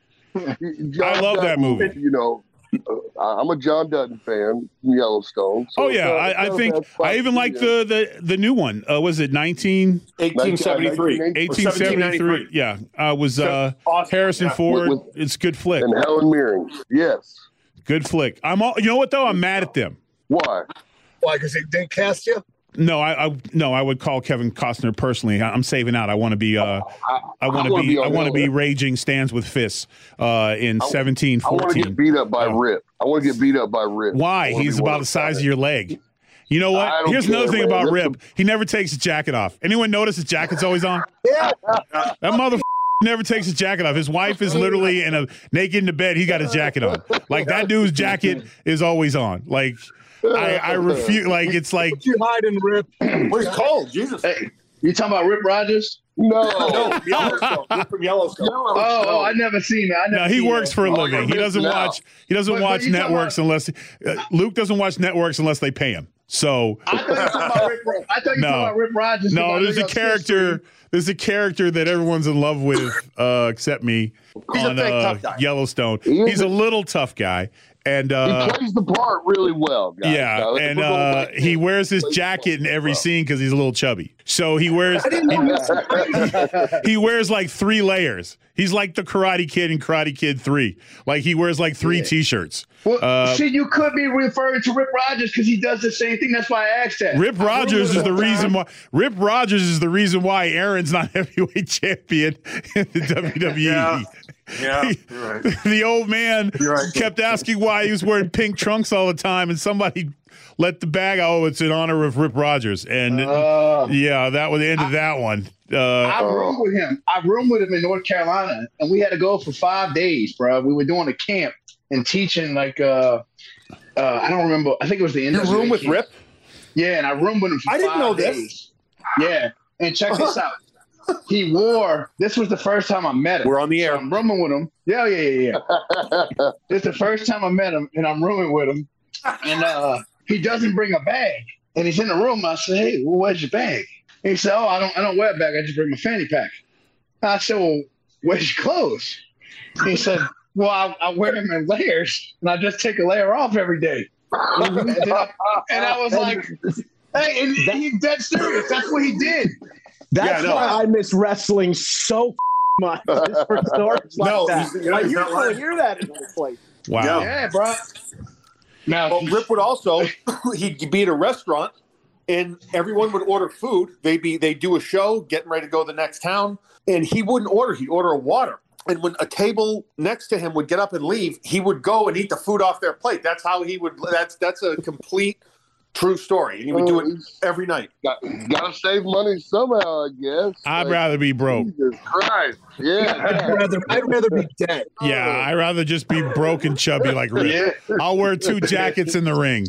John I love that Dutton, movie. You know, uh, I'm a John Dutton fan from Yellowstone. So Oh yeah, uh, I, I so think that's I fine. even like the, the the new one. Uh, was it nineteen eighteen seventy-three. eighteen seventy-three? Yeah, uh, was uh, Awesome. Harrison Yeah. Ford. With- It's a good flick. and Helen Mirren. Yes. Good flick. I'm all. You know what though? I'm mad at them. Why? Why? Because they didn't cast you? No, I, I no, I would call Kevin Costner personally. I- I'm saving out. I want to be. Uh, I want to wanna be. be I on want to Hillary. be raging stands with fists. Uh, in seventeen I want to fourteen. get beat up by Oh. Rip. I want to get beat up by Rip. Why? I wanna He's be one about the of size of guys. your leg. You know I what? don't Here's another care, thing man. about Rip's Rip. He never takes his jacket off. Anyone notice his jacket's always on? Yeah. That mother never takes his jacket off. His wife is literally in a naked in the bed. He got his jacket on. Like that dude's jacket is always on. Like I, I refuse. Like it's like What you hiding, Rip? Well, he's cold. Jesus. Hey, you talking about Rip Rogers? No. No, Yellowstone. He's from Yellowstone. Oh, oh, I never seen that. I never no. He seen works that. for a Oh, living. you're He doesn't missing out. watch. He doesn't But- but watch you talking networks about- unless uh, Luke doesn't watch networks unless they pay him. So I thought you were talking about Rip. Ro- I thought you were No. talking about Rip Rogers. no, because there's I a know character. history. There's a character that everyone's in love with, uh, except me, He's a on fake uh, tough guy. Yellowstone. He is He's a- a little tough guy, and uh, He plays the part really well, guys. yeah, Now, if and we're going uh, back he to- wears his plays jacket in the every part scene because he's a little chubby. So he wears I didn't know this. he wears like three layers. He's like the Karate Kid in Karate Kid three. Like he wears like three T-shirts. Well, Uh, see, you could be referring to Rip Rogers because he does the same thing. That's why I asked that. Rip I Rogers is remember the one reason time- why Rip Rogers is the reason why Aaron's not heavyweight champion in the W W E. Yeah. Yeah, you're right. The old man You're right. kept asking why he was wearing pink trunks all the time, and somebody let the bag. Oh, it's in honor of Rip Rogers, and Uh, yeah, that was the end of that one. Uh, I roomed with him. I roomed with him in North Carolina, and we had to go for five days, bro. We were doing a camp and teaching, like, uh, uh, I don't remember. I think it was the end You of room with Rip? Yeah, and I roomed with him for I didn't five know this. days. Yeah, and check this out. He wore. This was the first time I met him. We're on the air. I'm rooming with him. Yeah, yeah, yeah, yeah. It's the first time I met him, and I'm rooming with him, and uh, he doesn't bring a bag, and he's in the room. I said, "Hey, well, where's your bag?" And he said, "Oh, I don't, I don't wear a bag. I just bring my fanny pack." I said, "Well, where's your clothes?" He said, "Well, I, I wear them in layers, and I just take a layer off every day." And, then I, and I was like, "Hey," and he's dead serious. That's what he did. That's Yeah, no. why I miss wrestling so much. Just for stories like No, that. he's- yeah, like, he's you not don't lying. hear that in other places. wow. Yeah. Yeah, bro. Now, Well, Rip would also he'd be at a restaurant and everyone would order food. They'd be they do a show, getting ready to go to the next town, and he wouldn't order. He'd order a water. And when a table next to him would get up and leave, he would go and eat the food off their plate. That's how he would. That's that's a complete true story, and he would do it every night. Got, gotta save money somehow, I guess. I'd Like, rather be broke. Jesus Christ. Yeah. I'd rather, I'd rather be dead. Yeah, I'd rather just be broke and chubby like Rip. I'll wear two jackets in the ring.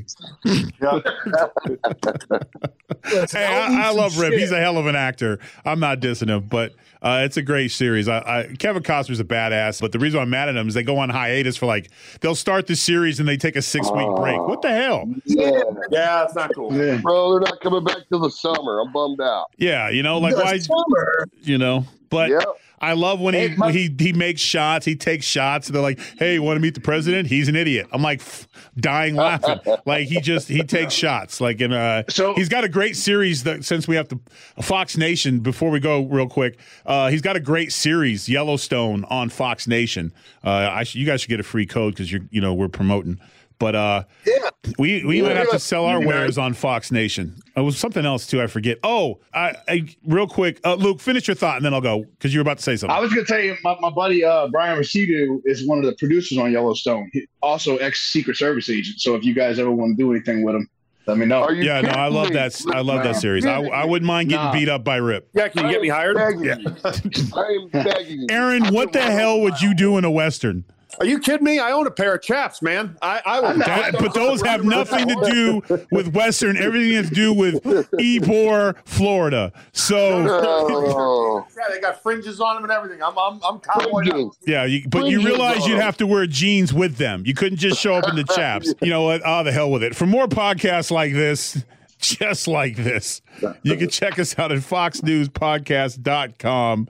Listen, Hey, I'll eat I, I some love Rip. shit. He's a hell of an actor. I'm not dissing him, but uh, it's a great series. I, I, Kevin Costner's a badass, but the reason I'm mad at him is they go on hiatus for like, they'll start the series and they take a six week break. What the hell? Yeah. Yeah, it's not cool. yeah. Bro, they're not coming back till the summer. I'm bummed out. Yeah, you know, like The why, summer. you know, but Yep. I love when he, Hey, my- he he makes shots, he takes shots, and they're like, hey, you want to meet the president? He's an idiot. I'm like f- dying laughing. Like he just, he takes shots. Like, in uh, So- he's got a great series that since we have to, Fox Nation, before we go real quick, uh, he's got a great series, Yellowstone on Fox Nation. Uh, I sh- you guys should get a free code because you're, you know, we're promoting. But uh, yeah, we we yeah, might have yeah. to sell our wares on Fox Nation. It was something else too. I forget. Oh, I, I real quick, uh, Luke, finish your thought and then I'll go because you were about to say something. I was going to tell you, my, my buddy uh, Brian Rasidu is one of the producers on Yellowstone. He, also ex Secret Service agent. So if you guys ever want to do anything with him, let me know. Yeah, no, I love that. I love that series. I, I wouldn't mind getting Nah. beat up by Rip. Yeah, can you get me hired? Yeah. I am begging you. Aaron, what the hell would you do in a Western? Are you kidding me? I own a pair of chaps, man. I, I would. That, but those have nothing to do with Western. Everything has to do with Ybor, Florida. So Oh. Yeah, they got fringes on them and everything. I'm, I'm, I'm cowboy. Fringes. yeah, you, but you realize you'd have to wear jeans with them. You couldn't just show up in the chaps. You know what? Oh, the hell with it. For more podcasts like this, just like this, you can check us out at fox news podcast dot com.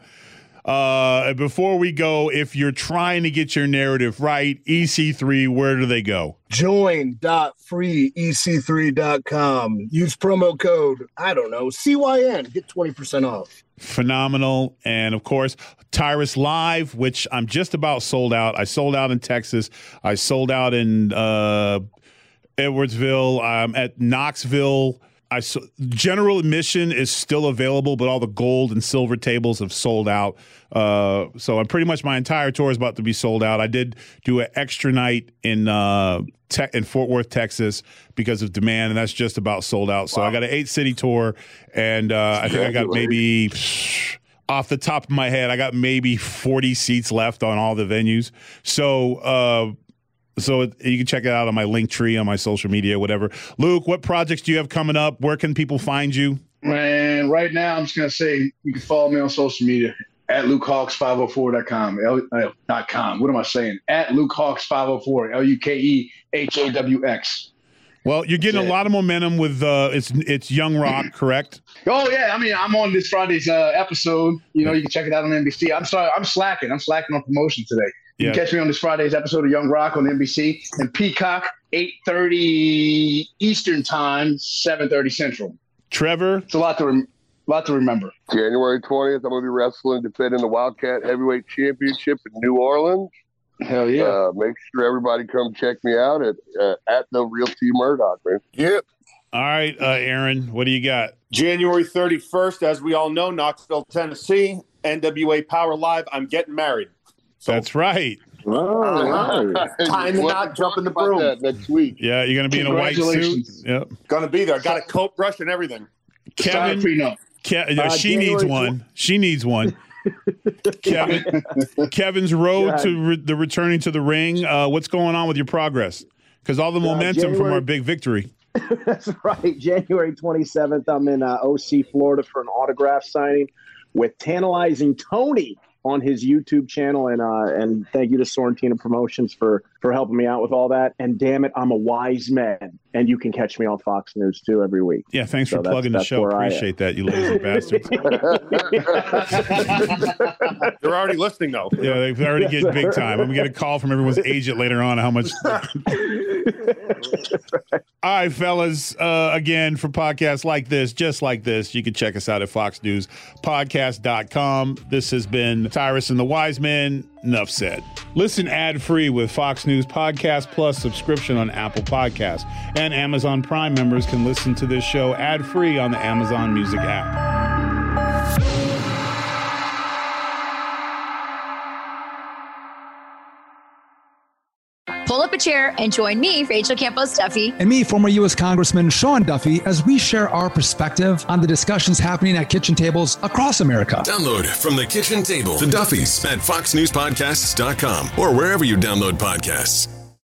Uh, before we go, if you're trying to get your narrative right, E C three, where do they go? join dot free e c three dot com. Use promo code, I don't know, C Y N. Get twenty percent off. Phenomenal. And of course, Tyrus Live, which I'm just about sold out. I sold out in Texas. I sold out in uh, Edwardsville. I'm at Knoxville. I so, general admission is still available, but all the gold and silver tables have sold out. Uh, so I'm pretty much my entire tour is about to be sold out. I did do an extra night in uh, te- in Fort Worth, Texas, because of demand, and that's just about sold out. So wow. I got an eight city tour, and uh, I think I got maybe off the top of my head, I got maybe forty seats left on all the venues. So. Uh, So it, you can check it out on my link tree, on my social media, whatever. Luke, what projects do you have coming up? Where can people find you? Man, right now I'm just going to say you can follow me on social media at luke hawks five oh four dot com. L, uh, dot com. What am I saying? At luke hawks five oh four, L U K E H A W X. Well, you're getting a lot of momentum with uh, it's it's Young Rock, correct? Oh yeah, I mean I'm on this Friday's uh, episode. You know, you can check it out on N B C. I'm sorry, I'm slacking. I'm slacking on promotion today. You Yeah. can catch me on this Friday's episode of Young Rock on N B C and Peacock, eight thirty Eastern Time, seven thirty Central. Trevor? It's a lot to rem- lot to remember. January twentieth, I'm going to be wrestling, defending the Wildcat Heavyweight Championship in New Orleans. Hell yeah. Uh, make sure everybody come check me out at uh, at the Real T Murdoch, man. Yep. All right, uh, Aaron, what do you got? January thirty-first, as we all know, Knoxville, Tennessee, N W A Power Live. I'm getting married. So, That's right. Oh, nice. Time to not jump in the broom. That next week. Yeah, you're going to be in a white suit. Congratulations. Yep. Gonna be there. Got a coat brush and everything. Kevin, Sorry, prenup. Ke- uh, Uh, she January needs tw- one. She needs one. Kevin, Kevin's road Yeah. to re- the returning to the ring. Uh, what's going on with your progress? Because all the momentum from January- our big victory. That's right. January twenty-seventh, I'm in uh, O C, Florida for an autograph signing with Tantalizing Tony on his YouTube channel. And uh, and thank you to Sorrentino Promotions for, for helping me out with all that. And damn it, I'm a wise man. And you can catch me on Fox News, too, every week. Yeah, thanks So for that's- plugging the that's show. where I am. Appreciate that, you lazy bastards. They're already listening, though. Yeah, they've already getting big time. I'm going to get a call from everyone's agent later on how much. All right, fellas. Uh, again, for podcasts like this, just like this, you can check us out at fox news podcast dot com. This has been Tyrus and the Wise Men. Enough said. Listen ad-free with Fox News Podcast Plus subscription on Apple Podcasts. And Amazon Prime members can listen to this show ad-free on the Amazon Music app. Pull up a chair and join me, Rachel Campos Duffy, and me, former U S Congressman Sean Duffy, as we share our perspective on the discussions happening at kitchen tables across America. Download From the Kitchen Table, The Duffys, at fox news podcasts dot com or wherever you download podcasts.